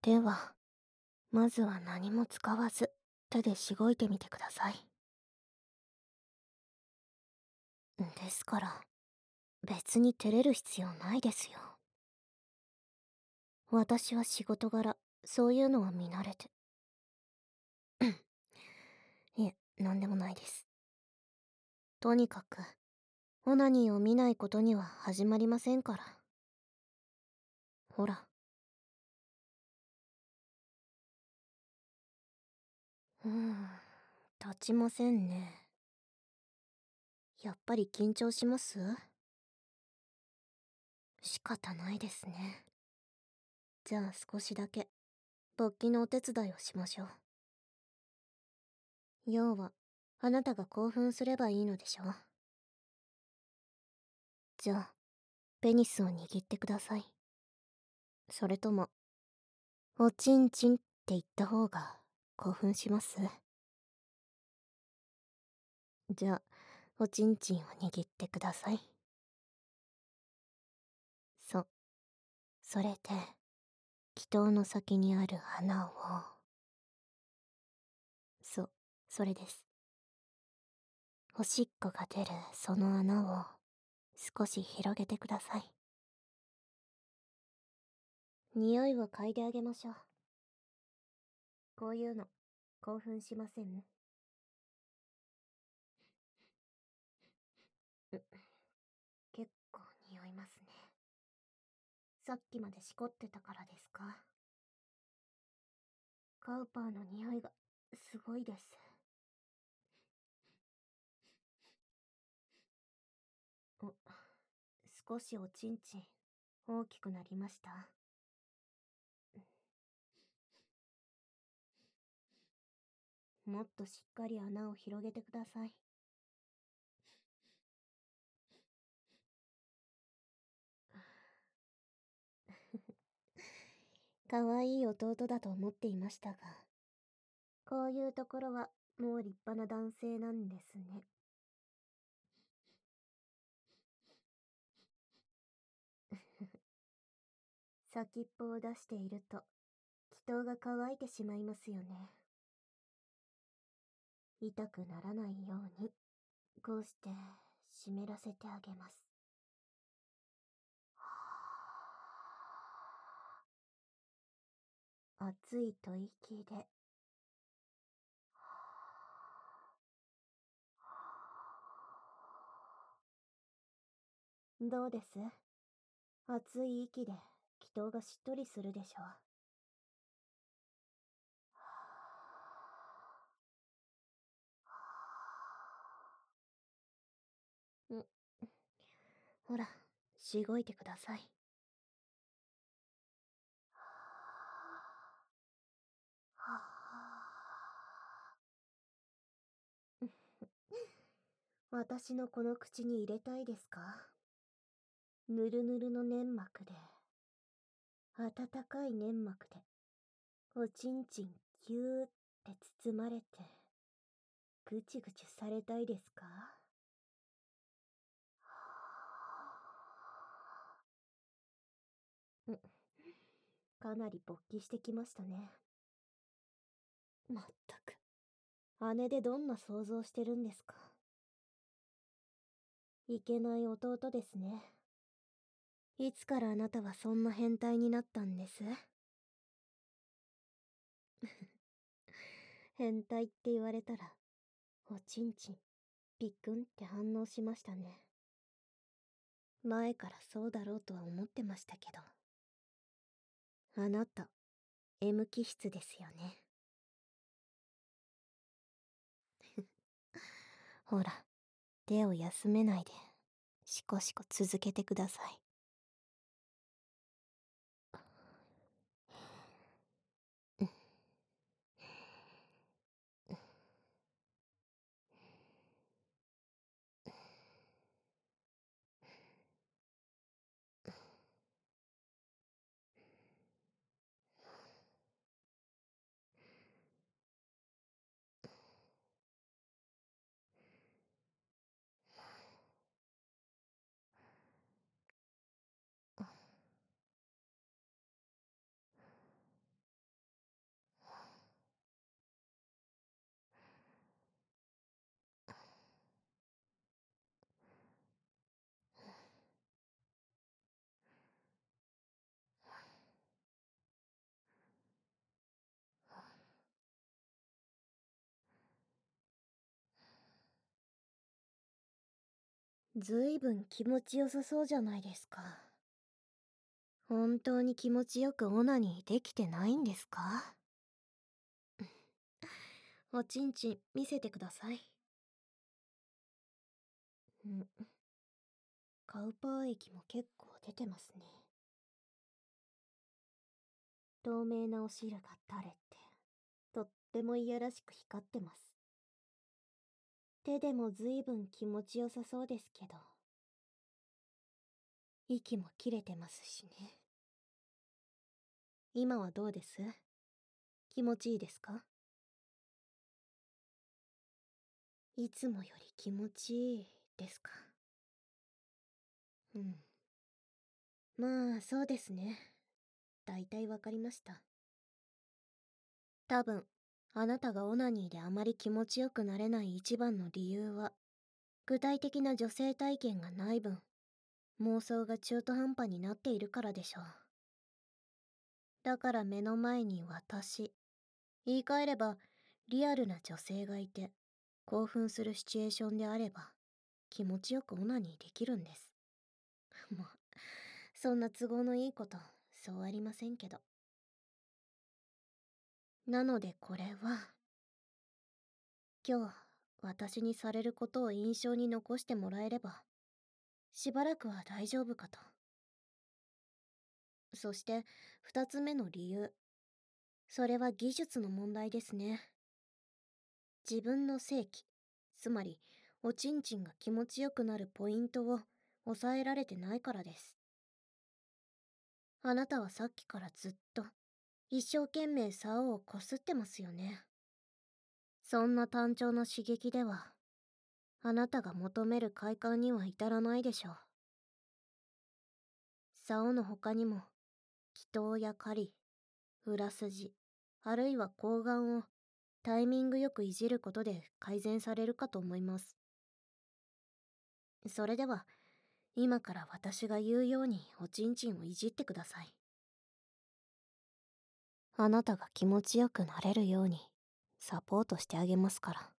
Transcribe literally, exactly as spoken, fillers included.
では、まずは何も使わず、手でしごいてみてください。ですから、別に照れる必要ないですよ。私は仕事柄、そういうのは見慣れて。いえ、なんでもないです。とにかく、オナニーを見ないことには始まりませんから。ほら。うーん、立ちませんね。やっぱり緊張します？仕方ないですね。じゃあ少しだけ、勃起のお手伝いをしましょう。要は、あなたが興奮すればいいのでしょ？じゃあ、ペニスを握ってください。それとも、おちんちんって言った方が興奮します？じゃあ、おちんちんを握ってください。そ、それで、気筒の先にある穴を、そ、それです。おしっこが出るその穴を少し広げてください。匂いを嗅いであげましょう。こういうの、興奮しません？う結構匂いますね。さっきまでしこってたからですか？カウパーの匂いがすごいです。お、少しおちんちん大きくなりました？もっとしっかり穴を広げてください。かわいい弟だと思っていましたが、こういうところはもう立派な男性なんですね。先っぽを出していると気筒が乾いてしまいますよね。痛くならないようにこうして湿らせてあげます。熱い吐息で、どうです？熱い息で気筒がしっとりするでしょう。ん、ほら、しごいてください。私のこの口に入れたいですか？ぬるぬるの粘膜で、温かい粘膜で、おちんちんぎゅーって包まれて、ぐちぐちされたいですか？ん、かなり勃起してきましたね。まったく、姉でどんな想像してるんですか？いけない弟ですね。いつからあなたはそんな変態になったんです？変態って言われたら、おちんちん、ピックンって反応しましたね。前からそうだろうとは思ってましたけど。あなた、M 気質ですよね。ほら、手を休めないで、しこしこ続けてください。 ずいぶん気持ちよさそうじゃないですか。本当に気持ちよくオナニーできてないんですか？おちんちん見せてください。ん、カウパー液も結構出てますね。透明なお汁が垂れて、とってもいやらしく光ってます。手でもずいぶん気持ちよさそうですけど。息も切れてますしね。今はどうです？気持ちいいですか？いつもより気持ちいいですか？うん。まあ、そうですね。だいたいわかりました。多分、あなたがオナニーであまり気持ちよくなれない一番の理由は、具体的な女性体験がない分、妄想が中途半端になっているからでしょう。だから目の前に私、言い換えれば、リアルな女性がいて、興奮するシチュエーションであれば、気持ちよくオナニーできるんです。もう、そんな都合のいいこと、そうありませんけど。なのでこれは、今日、私にされることを印象に残してもらえれば、しばらくは大丈夫かと。そして、二つ目の理由。それは技術の問題ですね。自分の性器、つまり、おちんちんが気持ちよくなるポイントを抑えられてないからです。あなたはさっきからずっと、一生懸命竿をこすってますよね。そんな単調な刺激では、あなたが求める快感には至らないでしょう。竿の他にも、気筒や針、裏筋、あるいは睾丸をタイミングよくいじることで改善されるかと思います。それでは、今から私が言うようにおちんちんをいじってください。あなたが気持ちよくなれるようにサポートしてあげますから。